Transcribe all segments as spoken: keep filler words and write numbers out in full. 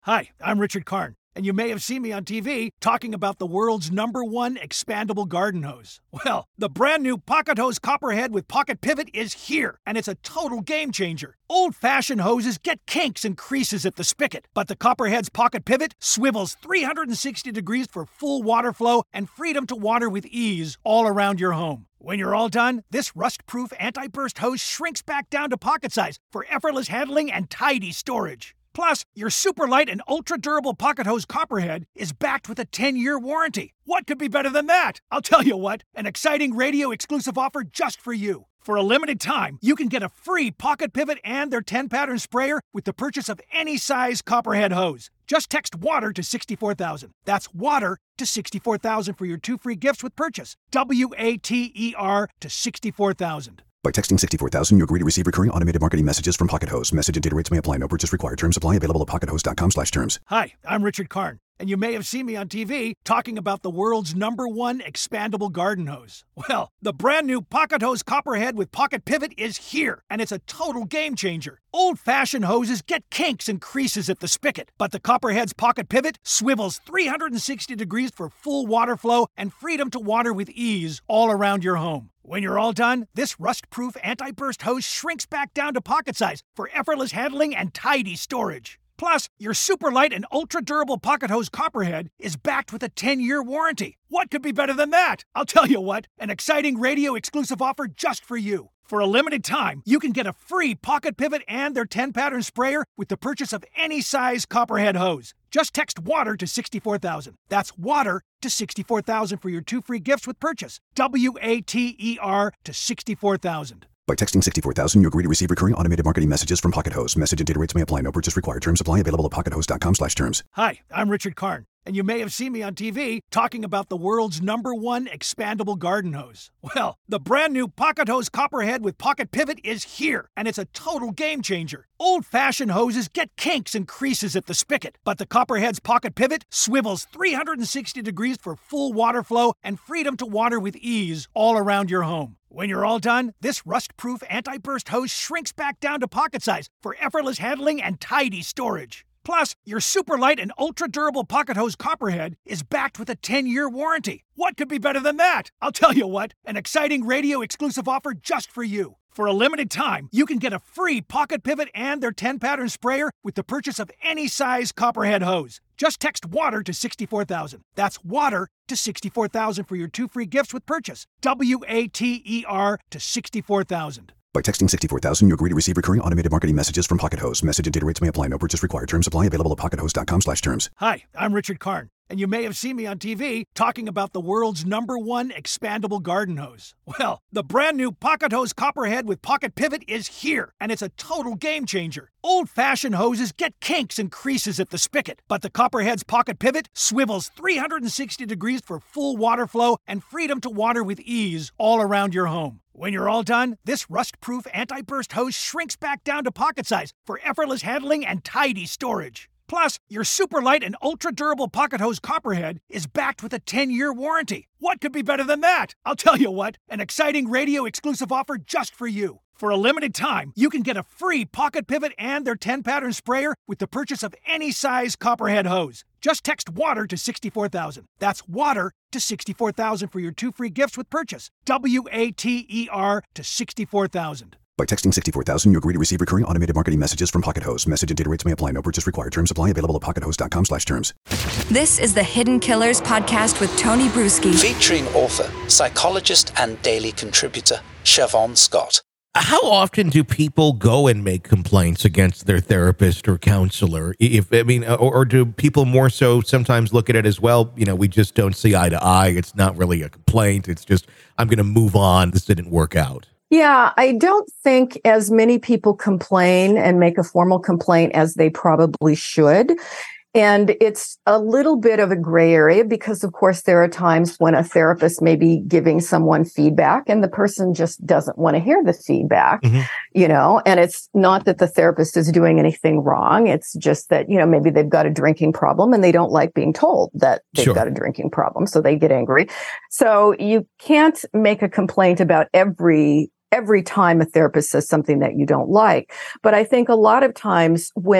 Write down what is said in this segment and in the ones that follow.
Hi, I'm Richard Karn, and you may have seen me on T V talking about the world's number one expandable garden hose. Well, the brand new Pocket Hose Copperhead with Pocket Pivot is here, and it's a total game changer. Old-fashioned hoses get kinks and creases at the spigot, but the Copperhead's Pocket Pivot swivels three hundred sixty degrees for full water flow and freedom to water with ease all around your home. When you're all done, this rust-proof anti-burst hose shrinks back down to pocket size for effortless handling and tidy storage. Plus, your super light and ultra-durable Pocket Hose Copperhead is backed with a ten-year warranty. What could be better than that? I'll tell you what, an exciting radio-exclusive offer just for you. For a limited time, you can get a free Pocket Pivot and their ten-pattern sprayer with the purchase of any size Copperhead hose. Just text WATER to sixty-four thousand. That's WATER to sixty-four thousand for your two free gifts with purchase. W A T E R to sixty-four thousand. By texting sixty-four thousand, you agree to receive recurring automated marketing messages from Pocket Hose. Message and data rates may apply. No purchase required. Terms apply. Available at pockethose.com slash terms. Hi, I'm Richard Karn, and you may have seen me on T V talking about the world's number one expandable garden hose. Well, the brand new Pocket Hose Copperhead with Pocket Pivot is here, and it's a total game changer. Old-fashioned hoses get kinks and creases at the spigot, but the Copperhead's Pocket Pivot swivels three hundred sixty degrees for full water flow and freedom to water with ease all around your home. When you're all done, this rust-proof anti-burst hose shrinks back down to pocket size for effortless handling and tidy storage. Plus, your super light and ultra-durable Pocket Hose Copperhead is backed with a ten-year warranty. What could be better than that? I'll tell you what, an exciting radio-exclusive offer just for you. For a limited time, you can get a free Pocket Pivot and their ten-pattern sprayer with the purchase of any size Copperhead hose. Just text WATER to sixty-four thousand. That's WATER to sixty-four thousand for your two free gifts with purchase. W A T E R to sixty-four thousand. By texting sixty-four thousand, you agree to receive recurring automated marketing messages from Pocket Hose. Message and data rates may apply. No purchase required. Terms apply. Available at pockethose.com slash terms. Hi, I'm Richard Karn, and you may have seen me on T V talking about the world's number one expandable garden hose. Well, the brand new Pocket Hose Copperhead with Pocket Pivot is here, and it's a total game changer. Old-fashioned hoses get kinks and creases at the spigot, but the Copperhead's Pocket Pivot swivels three hundred sixty degrees for full water flow and freedom to water with ease all around your home. When you're all done, this rust-proof anti-burst hose shrinks back down to pocket size for effortless handling and tidy storage. Plus, your super light and ultra-durable Pocket Hose Copperhead is backed with a ten-year warranty. What could be better than that? I'll tell you what, an exciting radio-exclusive offer just for you. For a limited time, you can get a free Pocket Pivot and their ten-pattern sprayer with the purchase of any size Copperhead hose. Just text WATER to sixty-four thousand. That's WATER to sixty-four thousand for your two free gifts with purchase. W A T E R to sixty-four thousand. By texting sixty-four thousand, you agree to receive recurring automated marketing messages from Pocket Hose. Message and data rates may apply. No purchase required. Terms apply. Available at pockethose.com slash terms. Hi, I'm Richard Karn, and you may have seen me on T V talking about the world's number one expandable garden hose. Well, the brand new Pocket Hose Copperhead with Pocket Pivot is here, and it's a total game changer. Old-fashioned hoses get kinks and creases at the spigot, but the Copperhead's Pocket Pivot swivels three hundred sixty degrees for full water flow and freedom to water with ease all around your home. When you're all done, this rust-proof anti-burst hose shrinks back down to pocket size for effortless handling and tidy storage. Plus, your super light and ultra-durable Pocket Hose Copperhead is backed with a ten-year warranty. What could be better than that? I'll tell you what, an exciting radio-exclusive offer just for you. For a limited time, you can get a free Pocket Pivot and their ten-pattern sprayer with the purchase of any size Copperhead hose. Just text WATER to sixty-four thousand. That's WATER to sixty-four thousand for your two free gifts with purchase. W A T E R to sixty-four thousand. By texting sixty-four thousand, you agree to receive recurring automated marketing messages from Pocket Hose. Message and data rates may apply. No purchase required. Terms apply. Available at pockethose.com slash terms. This is the Hidden Killers podcast with Tony Brueski. Featuring author, psychologist, and daily contributor, Siobhan Scott. How often do people go and make complaints against their therapist or counselor? If I mean, or, or do people more so sometimes look at it as, well, you know, we just don't see eye to eye. It's not really a complaint. It's just, I'm going to move on. This didn't work out. Yeah, I don't think as many people complain and make a formal complaint as they probably should. And it's a little bit of a gray area because, of course, there are times when a therapist may be giving someone feedback and the person just doesn't want to hear the feedback, mm-hmm. you know, and it's not that the therapist is doing anything wrong. It's just that, you know, maybe they've got a drinking problem and they don't like being told that they've sure. got a drinking problem. So they get angry. So you can't make a complaint about every every time a therapist says something that you don't like. But I think a lot of times when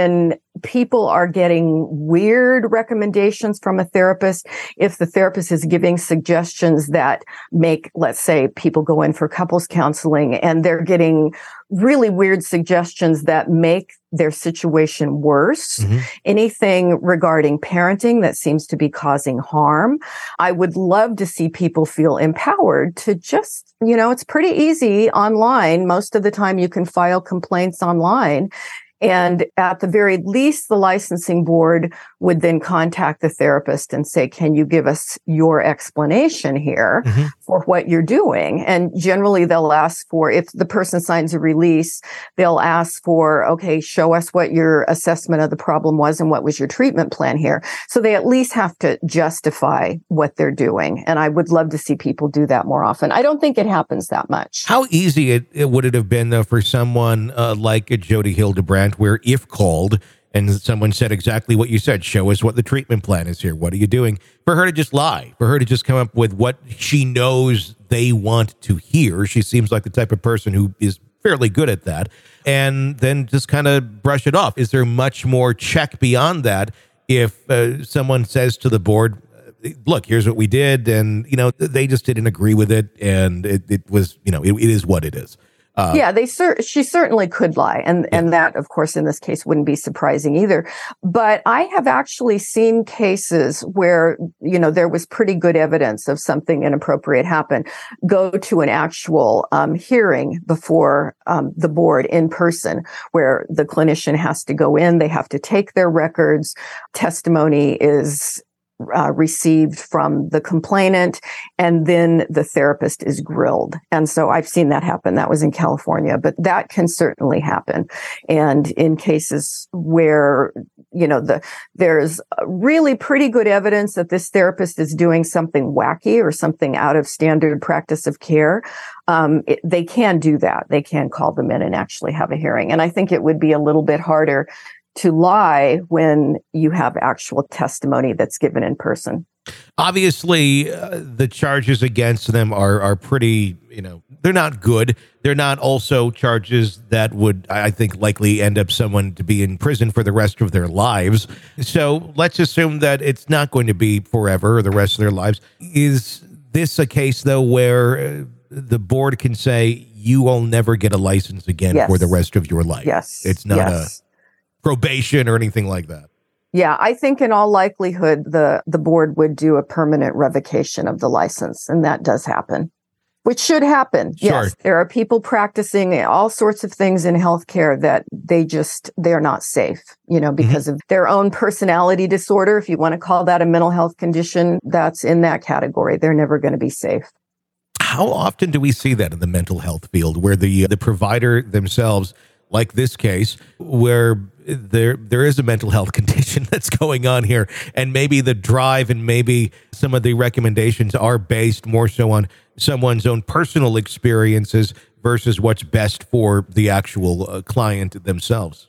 people are getting weird recommendations from a therapist, if the therapist is giving suggestions that make, let's say, people go in for couples counseling and they're getting really weird suggestions that make their situation worse, mm-hmm. anything regarding parenting that seems to be causing harm, I would love to see people feel empowered to just, you know, it's pretty easy online. Most of the time you can file complaints online. And at the very least, the licensing board would then contact the therapist and say, can you give us your explanation here mm-hmm. for what you're doing? And generally they'll ask for, if the person signs a release, they'll ask for, okay, show us what your assessment of the problem was and what was your treatment plan here. So they at least have to justify what they're doing. And I would love to see people do that more often. I don't think it happens that much. How easy it, it would it have been, though, for someone uh, like a Jodi Hildebrandt, where if called and someone said exactly what you said, show us what the treatment plan is here, what are you doing, for her to just lie, for her to just come up with what she knows they want to hear. She seems like the type of person who is fairly good at that, and then just kind of brush it off. Is there much more check beyond that if uh, someone says to the board, look, here's what we did, and, you know, they just didn't agree with it, and it, it was, you know, it, it is what it is. Uh, yeah, they cer- she certainly could lie. And, yeah. and that, of course, in this case wouldn't be surprising either. But I have actually seen cases where, you know, there was pretty good evidence of something inappropriate happen, go to an actual um, hearing before um, the board in person, where the clinician has to go in, they have to take their records, testimony is Uh, received from the complainant, and then the therapist is grilled. And so I've seen that happen. That was in California, but that can certainly happen. And in cases where, you know, the there's really pretty good evidence that this therapist is doing something wacky or something out of standard practice of care, um, it, they can do that. They can call them in and actually have a hearing. And I think it would be a little bit harder to lie when you have actual testimony that's given in person. Obviously, uh, the charges against them are are pretty, you know, they're not good. They're not also charges that would, I think, likely end up someone to be in prison for the rest of their lives. So let's assume that it's not going to be forever or the rest of their lives. Is this a case, though, where uh, the board can say, you will never get a license again yes. for the rest of your life? Yes. It's not yes. a probation or anything like that. Yeah, I think in all likelihood, the, the board would do a permanent revocation of the license, and that does happen, which should happen. Sure. Yes, there are people practicing all sorts of things in healthcare that they just, they're not safe, you know, because mm-hmm. of their own personality disorder. If you want to call that a mental health condition, that's in that category. They're never going to be safe. How often do we see that in the mental health field, where the the provider themselves, like this case, where there there is a mental health condition that's going on here, and maybe the drive and maybe some of the recommendations are based more so on someone's own personal experiences versus what's best for the actual uh, client themselves?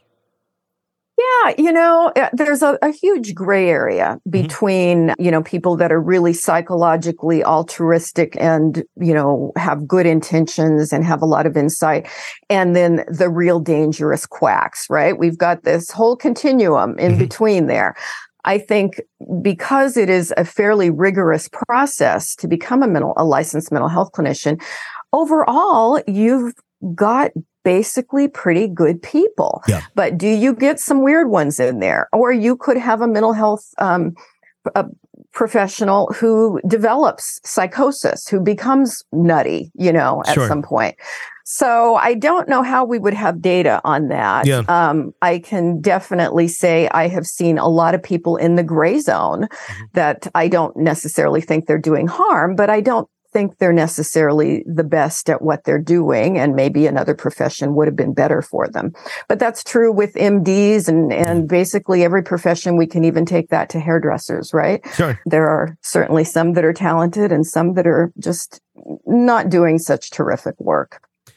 Yeah, you know, there's a, a huge gray area between, mm-hmm. you know, people that are really psychologically altruistic and, you know, have good intentions and have a lot of insight, and then the real dangerous quacks, right? We've got this whole continuum in mm-hmm. between there. I think because it is a fairly rigorous process to become a mental, a licensed mental health clinician, overall, you've got basically pretty good people. Yeah. But do you get some weird ones in there? Or you could have a mental health um, a professional who develops psychosis, who becomes nutty, you know, at sure. some point. So I don't know how we would have data on that. Yeah. Um, I can definitely say I have seen a lot of people in the gray zone mm-hmm. that I don't necessarily think they're doing harm, but I don't think they're necessarily the best at what they're doing, and maybe another profession would have been better for them. But that's true with M Ds and, and basically every profession. We can even take that to hairdressers, right? Sure. There are certainly some that are talented and some that are just not doing such terrific work.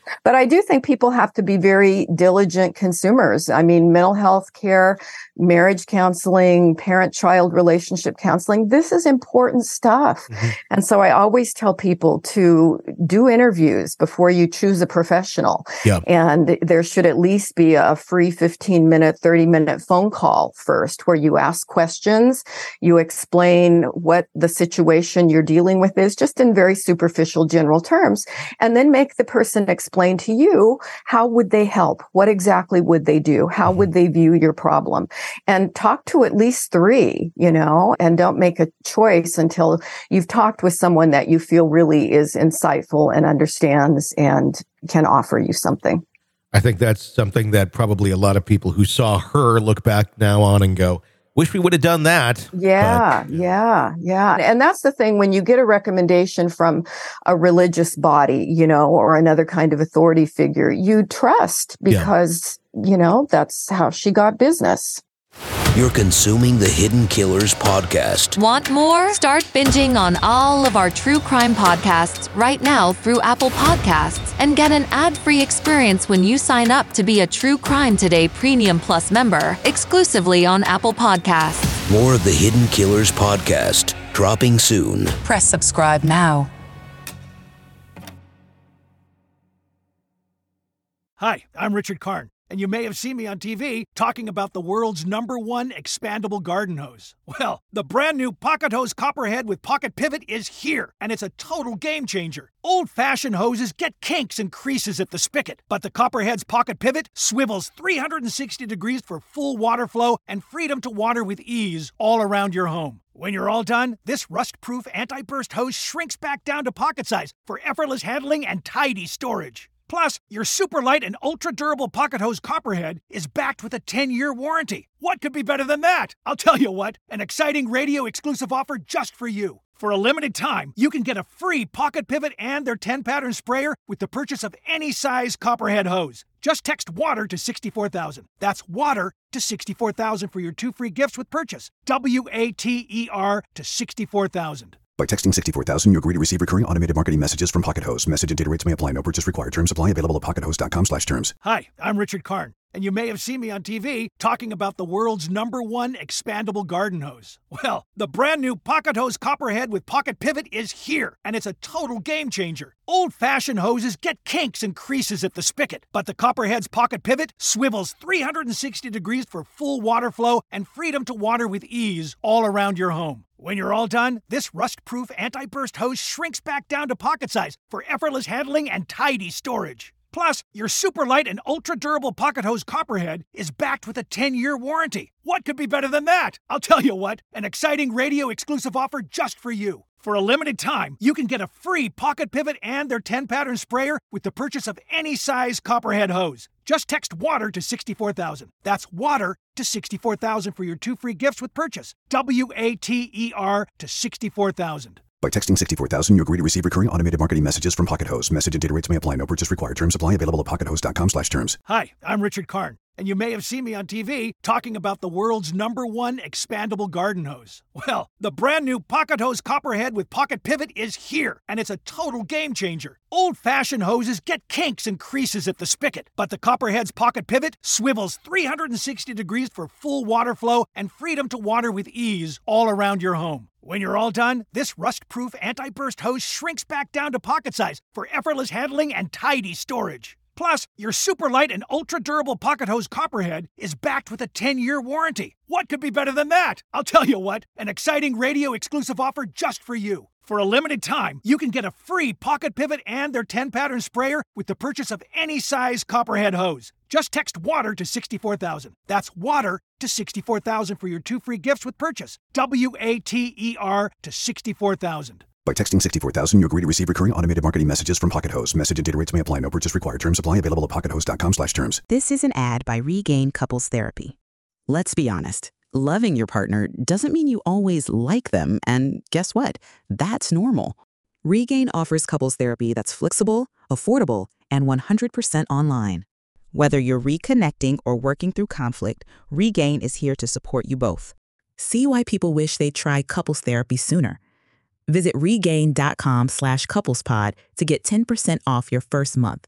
But I do think people have to be very diligent consumers. I mean, mental health care, marriage counseling, parent-child relationship counseling, this is important stuff. Mm-hmm. And so I always tell people to do interviews before you choose a professional. Yeah. And there should at least be a free fifteen minute, thirty minute phone call first where you ask questions, you explain what the situation you're dealing with is, just in very superficial general terms, and then make the person explain to you, how would they help? What exactly would they do? How would they view your problem? And talk to at least three, you know, and don't make a choice until you've talked with someone that you feel really is insightful and understands and can offer you something. I think that's something that probably a lot of people who saw her look back now on and go, wish we would have done that. Yeah, but, yeah, yeah. And that's the thing, when you get a recommendation from a religious body, you know, or another kind of authority figure, you trust because, yeah. you know, that's how she got business. You're consuming the Hidden Killers podcast. Want more? Start binging on all of our true crime podcasts right now through Apple Podcasts and get an ad-free experience when you sign up to be a True Crime Today Premium Plus member exclusively on Apple Podcasts. More of the Hidden Killers podcast dropping soon. Press subscribe now. Hi, I'm Richard Karn. And you may have seen me on T V talking about the world's number one expandable garden hose. Well, the brand new Pocket Hose Copperhead with Pocket Pivot is here, and it's a total game changer. Old-fashioned hoses get kinks and creases at the spigot, but the Copperhead's Pocket Pivot swivels three hundred sixty degrees for full water flow and freedom to water with ease all around your home. When you're all done, this rust-proof anti-burst hose shrinks back down to pocket size for effortless handling and tidy storage. Plus, your super light and ultra-durable Pocket Hose Copperhead is backed with a ten-year warranty. What could be better than that? I'll tell you what, an exciting radio-exclusive offer just for you. For a limited time, you can get a free Pocket Pivot and their ten-pattern sprayer with the purchase of any size Copperhead hose. Just text WATER to sixty-four thousand. That's WATER to sixty-four thousand for your two free gifts with purchase. W A T E R to sixty-four thousand. By texting sixty-four thousand, you agree to receive recurring automated marketing messages from Pocket Hose. Message and data rates may apply. No purchase required. Terms apply. Available at pockethose.com slash terms. Hi, I'm Richard Karn, and you may have seen me on T V talking about the world's number one expandable garden hose. Well, the brand new Pocket Hose Copperhead with Pocket Pivot is here, and it's a total game changer. Old-fashioned hoses get kinks and creases at the spigot, but the Copperhead's Pocket Pivot swivels three hundred sixty degrees for full water flow and freedom to water with ease all around your home. When you're all done, this rust-proof anti-burst hose shrinks back down to pocket size for effortless handling and tidy storage. Plus, your super light and ultra-durable Pocket Hose Copperhead is backed with a ten-year warranty. What could be better than that? I'll tell you what, an exciting radio-exclusive offer just for you. For a limited time, you can get a free Pocket Pivot and their ten-pattern sprayer with the purchase of any size Copperhead hose. Just text WATER to sixty-four thousand. That's WATER to sixty-four thousand for your two free gifts with purchase. W A T E R to sixty-four thousand. By texting sixty-four thousand, you agree to receive recurring automated marketing messages from Pocket Hose. Message and data rates may apply. No purchase required. Terms apply. Available at pockethose.com slash terms. Hi, I'm Richard Karn, and you may have seen me on T V talking about the world's number one expandable garden hose. Well, the brand new Pocket Hose Copperhead with Pocket Pivot is here, and it's a total game changer. Old-fashioned hoses get kinks and creases at the spigot, but the Copperhead's Pocket Pivot swivels three hundred sixty degrees for full water flow and freedom to water with ease all around your home. When you're all done, this rust-proof anti-burst hose shrinks back down to pocket size for effortless handling and tidy storage. Plus, your super light and ultra-durable Pocket Hose Copperhead is backed with a ten-year warranty. What could be better than that? I'll tell you what, an exciting radio-exclusive offer just for you. For a limited time, you can get a free Pocket Pivot and their ten-pattern sprayer with the purchase of any size Copperhead hose. Just text WATER to sixty-four thousand. That's WATER to sixty-four thousand for your two free gifts with purchase. W A T E R to sixty-four thousand. By texting sixty-four thousand, you agree to receive recurring automated marketing messages from Pocket Hose. Message and data rates may apply. No purchase required. Terms apply. Available at pockethose.com slash terms. This is an ad by Regain Couples Therapy. Let's be honest. Loving your partner doesn't mean you always like them. And guess what? That's normal. Regain offers couples therapy that's flexible, affordable, and one hundred percent online. Whether you're reconnecting or working through conflict, Regain is here to support you both. See why people wish they'd try couples therapy sooner. Visit regain.com slash couplespod to get ten percent off your first month.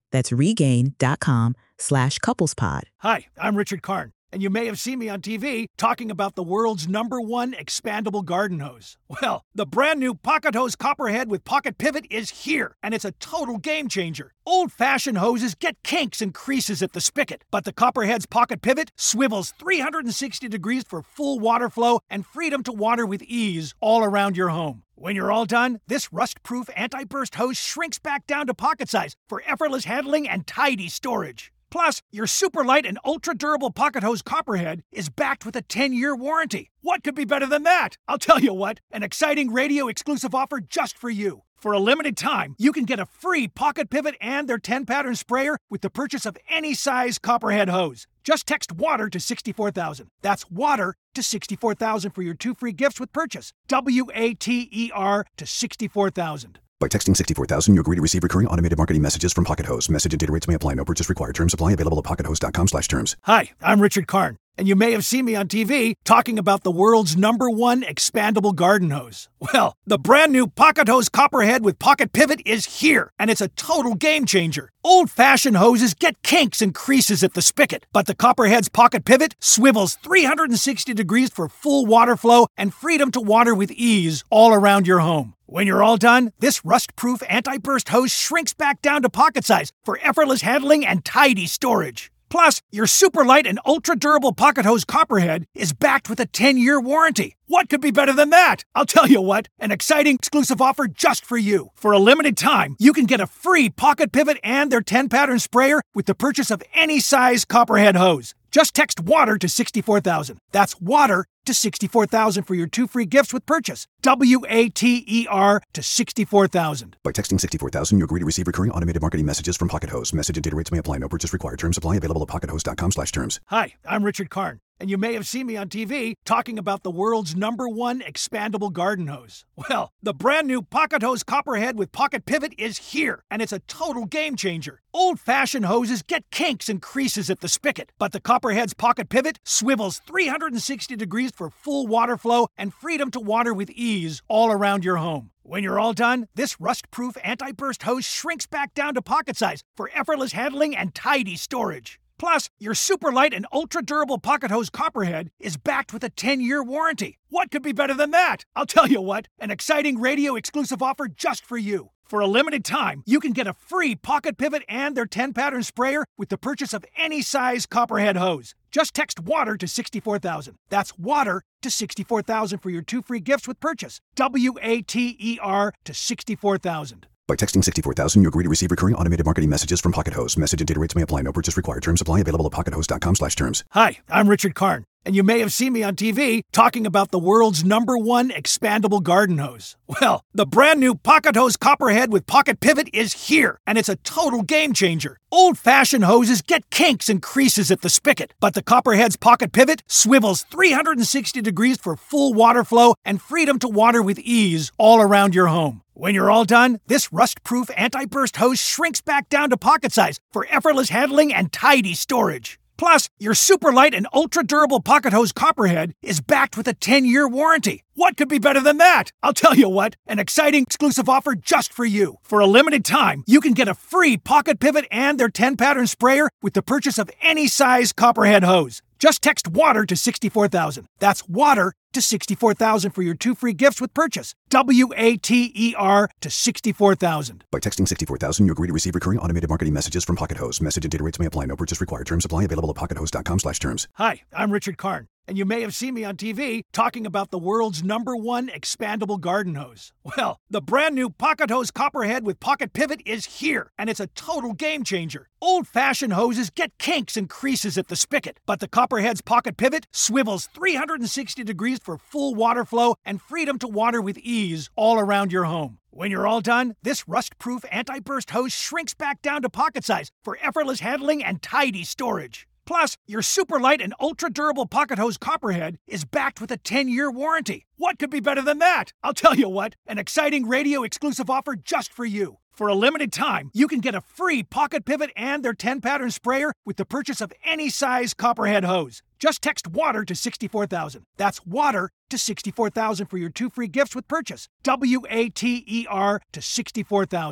That's regain.com slash couplespod. Hi, I'm Richard Karn, and you may have seen me on T V talking about the world's number one expandable garden hose. Well, the brand new Pocket Hose Copperhead with Pocket Pivot is here, and it's a total game changer. Old-fashioned hoses get kinks and creases at the spigot, but the Copperhead's Pocket Pivot swivels three hundred sixty degrees for full water flow and freedom to water with ease all around your home. When you're all done, this rust-proof anti-burst hose shrinks back down to pocket size for effortless handling and tidy storage. Plus, your super light and ultra-durable Pocket Hose Copperhead is backed with a ten-year warranty. What could be better than that? I'll tell you what, an exciting radio-exclusive offer just for you. For a limited time, you can get a free Pocket Pivot and their ten-pattern sprayer with the purchase of any size Copperhead hose. Just text WATER to sixty-four thousand. That's WATER to sixty-four thousand for your two free gifts with purchase. W A T E R to sixty-four thousand. By texting sixty-four thousand, you agree to receive recurring automated marketing messages from Pocket Hose. Message and data rates may apply. No purchase required. Terms apply. Available at pockethose.com slash terms. Hi, I'm Richard Karn, and you may have seen me on T V talking about the world's number one expandable garden hose. Well, the brand new Pocket Hose Copperhead with Pocket Pivot is here, and it's a total game changer. Old-fashioned hoses get kinks and creases at the spigot, but the Copperhead's Pocket Pivot swivels three hundred sixty degrees for full water flow and freedom to water with ease all around your home. When you're all done, this rust-proof anti-burst hose shrinks back down to pocket size for effortless handling and tidy storage. Plus, your super light and ultra-durable Pocket Hose Copperhead is backed with a ten-year warranty. What could be better than that? I'll tell you what, an exciting exclusive offer just for you. For a limited time, you can get a free Pocket Pivot and their ten-pattern sprayer with the purchase of any size Copperhead hose. Just text WATER to sixty-four thousand. That's WATER to sixty-four thousand for your two free gifts with purchase. W A T E R to sixty-four thousand. By texting sixty-four thousand, you agree to receive recurring automated marketing messages from Pocket Hose. Message and data rates may apply. No purchase required. Terms apply. Available at pockethose.com slash terms. Hi, I'm Richard Karn, and you may have seen me on T V talking about the world's number one expandable garden hose. Well, the brand new Pocket Hose Copperhead with Pocket Pivot is here, and it's a total game changer. Old-fashioned hoses get kinks and creases at the spigot, but the Copperhead's Pocket Pivot swivels three hundred sixty degrees for full water flow and freedom to water with ease all around your home. When you're all done, this rust-proof anti-burst hose shrinks back down to pocket size for effortless handling and tidy storage. Plus, your super light and ultra-durable Pocket Hose Copperhead is backed with a ten-year warranty. What could be better than that? I'll tell you what, an exciting radio-exclusive offer just for you. For a limited time, you can get a free Pocket Pivot and their ten-pattern sprayer with the purchase of any size Copperhead hose. Just text WATER to sixty-four thousand. That's WATER to sixty-four thousand for your two free gifts with purchase. W A T E R to sixty-four thousand. By texting sixty-four thousand, you agree to receive recurring automated marketing messages from Pocket Hose. Message and data rates may apply. No purchase required. Terms apply. Available at pockethose.com slash terms. Hi, I'm Richard Karn, and you may have seen me on T V talking about the world's number one expandable garden hose. Well, the brand new Pocket Hose Copperhead with Pocket Pivot is here, and it's a total game changer. Old-fashioned hoses get kinks and creases at the spigot, but the Copperhead's Pocket Pivot swivels three hundred sixty degrees for full water flow and freedom to water with ease all around your home. When you're all done, this rust-proof anti-burst hose shrinks back down to pocket size for effortless handling and tidy storage. Plus, your super light and ultra-durable Pocket Hose Copperhead is backed with a ten-year warranty. What could be better than that? I'll tell you what, an exciting exclusive offer just for you. For a limited time, you can get a free Pocket Pivot and their ten-pattern sprayer with the purchase of any size Copperhead hose. Just text WATER to sixty-four thousand. That's WATER to sixty-four thousand for your two free gifts with purchase. W A T E R to sixty-four thousand. By texting sixty-four thousand, you agree to receive recurring automated marketing messages from Pocket Hose. Message and data rates may apply. No purchase required. Terms apply. Available at pockethose.com slash terms. Hi, I'm Richard Karn, and you may have seen me on T V talking about the world's number one expandable garden hose. Well, the brand new Pocket Hose Copperhead with Pocket Pivot is here, and it's a total game changer. Old-fashioned hoses get kinks and creases at the spigot, but the Copperhead's Pocket Pivot swivels three hundred sixty degrees for full water flow and freedom to water with ease all around your home. When you're all done, this rust-proof anti-burst hose shrinks back down to pocket size for effortless handling and tidy storage. Plus, your super light and ultra-durable Pocket Hose Copperhead is backed with a ten-year warranty. What could be better than that? I'll tell you what, an exciting radio-exclusive offer just for you. For a limited time, you can get a free Pocket Pivot and their ten-pattern sprayer with the purchase of any size Copperhead hose. Just text WATER to sixty-four thousand. That's WATER to sixty-four thousand for your two free gifts with purchase. W A T E R to sixty-four thousand.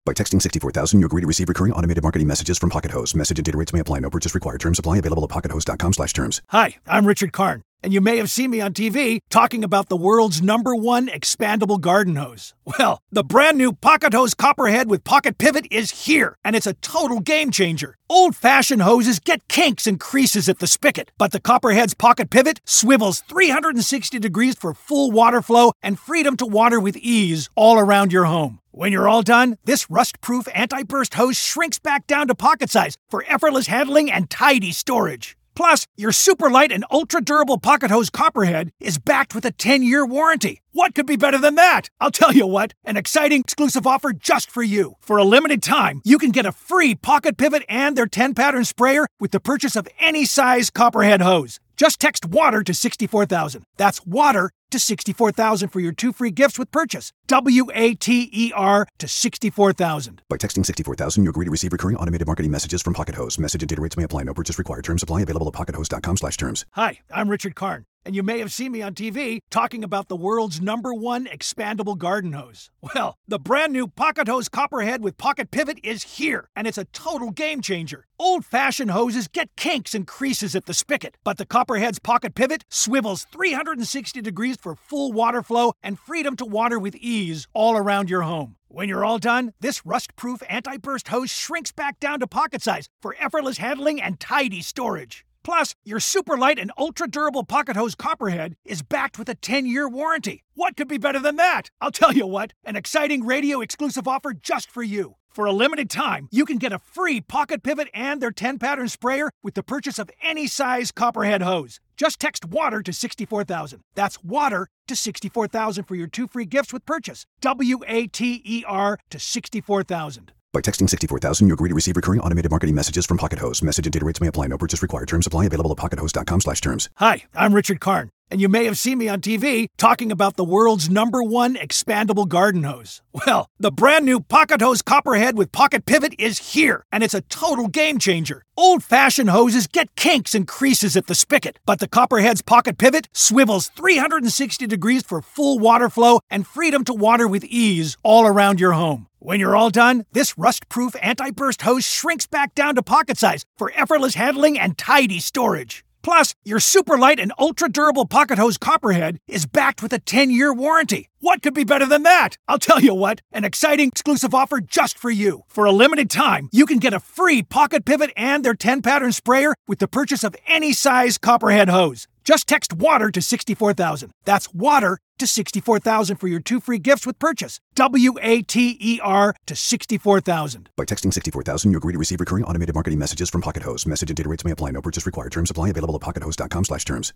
By texting sixty-four thousand, you agree to receive recurring automated marketing messages from Pocket Host. Message and data rates may apply. No purchase required. Terms apply. Available at pocket host dot com slash terms. Hi, I'm Richard Karn, and you may have seen me on T V talking about the world's number one expandable garden hose. Well, the brand new Pocket Hose Copperhead with Pocket Pivot is here, and it's a total game changer. Old-fashioned hoses get kinks and creases at the spigot, but the Copperhead's Pocket Pivot swivels three hundred sixty degrees for full water flow and freedom to water with ease all around your home. When you're all done, this rust-proof anti-burst hose shrinks back down to pocket size for effortless handling and tidy storage. Plus, your super light and ultra-durable Pocket Hose Copperhead is backed with a ten-year warranty. What could be better than that? I'll tell you what, an exciting exclusive offer just for you. For a limited time, you can get a free Pocket Pivot and their ten-pattern sprayer with the purchase of any size Copperhead hose. Just text WATER to sixty-four thousand. That's WATER to sixty-four thousand for your two free gifts with purchase. W A T E R to sixty-four thousand. By texting sixty-four thousand, you agree to receive recurring automated marketing messages from Pocket Host. Message and data rates may apply. No purchase required. Terms apply. Available at pocket host dot com slash terms. Hi, I'm Richard Karn, and you may have seen me on T V talking about the world's number one expandable garden hose. Well, the brand new Pocket Hose Copperhead with Pocket Pivot is here, and it's a total game changer. Old-fashioned hoses get kinks and creases at the spigot, but the Copperhead's Pocket Pivot swivels three hundred sixty degrees for full water flow and freedom to water with ease all around your home. When you're all done, this rust-proof anti-burst hose shrinks back down to pocket size for effortless handling and tidy storage. Plus, your super light and ultra-durable Pocket Hose Copperhead is backed with a ten-year warranty. What could be better than that? I'll tell you what, an exciting radio exclusive offer just for you. For a limited time, you can get a free Pocket Pivot and their ten-pattern sprayer with the purchase of any size Copperhead hose. Just text WATER to sixty-four thousand. That's WATER to sixty-four thousand for your two free gifts with purchase. W A T E R to sixty-four thousand. By texting sixty-four thousand, you agree to receive recurring automated marketing messages from Pocket Host. Message and data rates may apply. No purchase required. Terms apply. Available at pocket host dot com slash terms. Hi, I'm Richard Karn, and you may have seen me on T V talking about the world's number one expandable garden hose. Well, the brand new Pocket Hose Copperhead with Pocket Pivot is here, and it's a total game changer. Old-fashioned hoses get kinks and creases at the spigot, but the Copperhead's Pocket Pivot swivels three hundred sixty degrees for full water flow and freedom to water with ease all around your home. When you're all done, this rust-proof anti-burst hose shrinks back down to pocket size for effortless handling and tidy storage. Plus, your super light and ultra-durable Pocket Hose Copperhead is backed with a ten-year warranty. What could be better than that? I'll tell you what, an exciting exclusive offer just for you. For a limited time, you can get a free Pocket Pivot and their ten-pattern sprayer with the purchase of any size Copperhead hose. Just text WATER to sixty-four thousand. That's WATER to sixty-four thousand for your two free gifts with purchase. W A T E R to sixty-four thousand. By texting sixty-four thousand, you agree to receive recurring automated marketing messages from Pocket Host. Message and data rates may apply. No purchase required. Terms apply. Available at pocket host dot com slash terms.